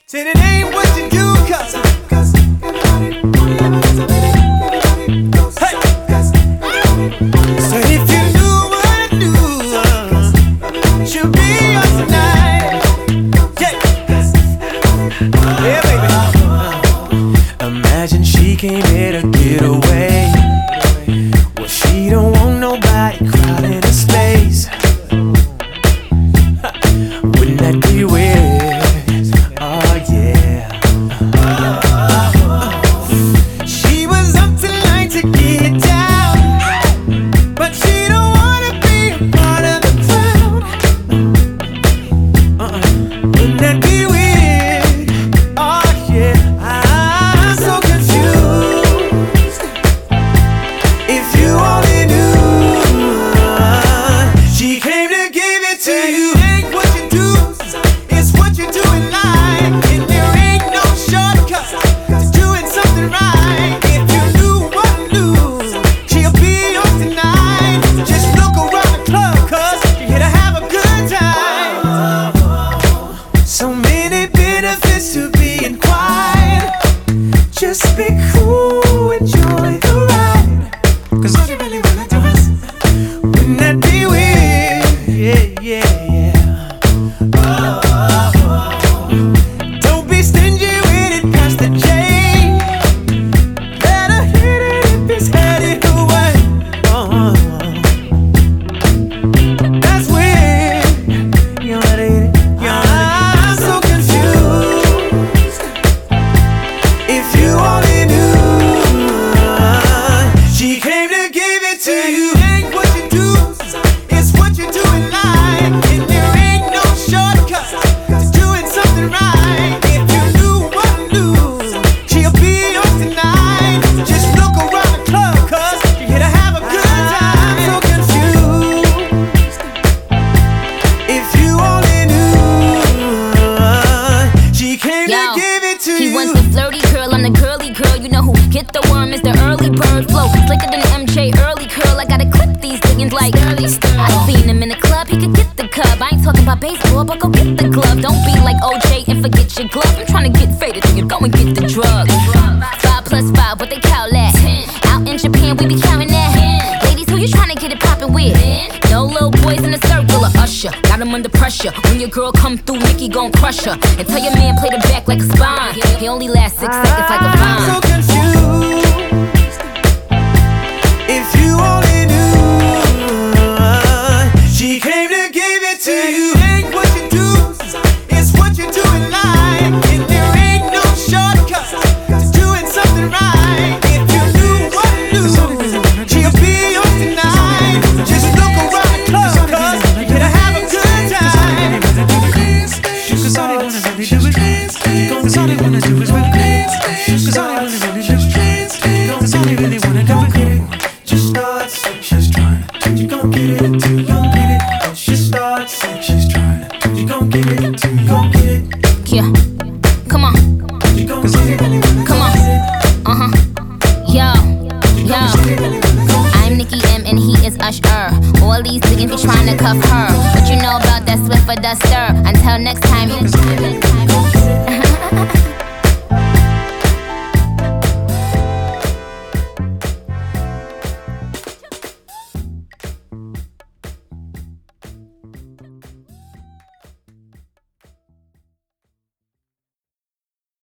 Said it ain't what you do, cause hey. So if you knew what I do, she'll be yours tonight. Yeah, baby. Imagine she came here to get away. Well, she don't want nobody crowding her space. Wouldn't that be weird? Oh yeah. She was up tonight to get down, but she don't wanna be a part of the crowd. Wouldn't that be weird? Oh yeah. I'm so confused. If you only knew, she came to give it to you. Ain't what you do, it's what you do in life. And there ain't no shortcut to doing something right. If you knew what I knew, she'll be yours tonight. Just look around the club, cause you're here to have a good time. So many benefits to being quiet. Just be cool, enjoy the ride. Cause all you really wanna do is, wouldn't that be weird? Yeah, yeah, yeah. Don't be stingy with it, past the J. Let her hit it if it's headed away. That's weird. You let her hit it. I'm so confused. If you only knew, she came to give it to you. Ain't what you do, it's what you do in life. And there ain't no shortcut to doing something right. If you knew what I knew, she'll be yours tonight. Just look around the club, cause you're here to have a good time. So confused. If you only knew, she came to give it to He you. wants the flirty girl, I'm the girly girl. You know who get the worm is the early bird flow. Slicker than MJ, early curl. I gotta clip these diggins like early stir. I seen him in the club, he could get the cub. I ain't talking about baseball, but go get the glove. Don't be like OJ and forget your glove. I'm trying to get faded, so you go and get the drug. 5 plus 5, what they call that? Out in Japan, we be counting that. Ladies, who you trying to get it poppin' with? No little boys in the circle of Usher. Got him under pressure. When your girl come through, Nicki gon' crush her. And tell your man play the back like a spine. He only lasts 6 seconds like a I'm vine. so confused. If you only knew, she came to give it to you. Ain't what you do, it's what you do in life. And there ain't no shortcut to doing something right. If you knew what I knew, she'll be yours tonight. Just look around the club, cause you're here to have a good time. Cause all they wanna really do is dance. Cause all they wanna do is really dance. Cause all they wanna really do is dance. Cause all they really wanna do is dance. Just start saying she's trying. You gon' get it until you gon' get it. Just start saying she's trying. You gon' get it until you gon' get it. Yeah, come on, You gon' get it. come on. Yo, yo. I'm Nicki M and he is Usher. All these niggas be trying to cuff her. What you know about that Swiffer duster? Until next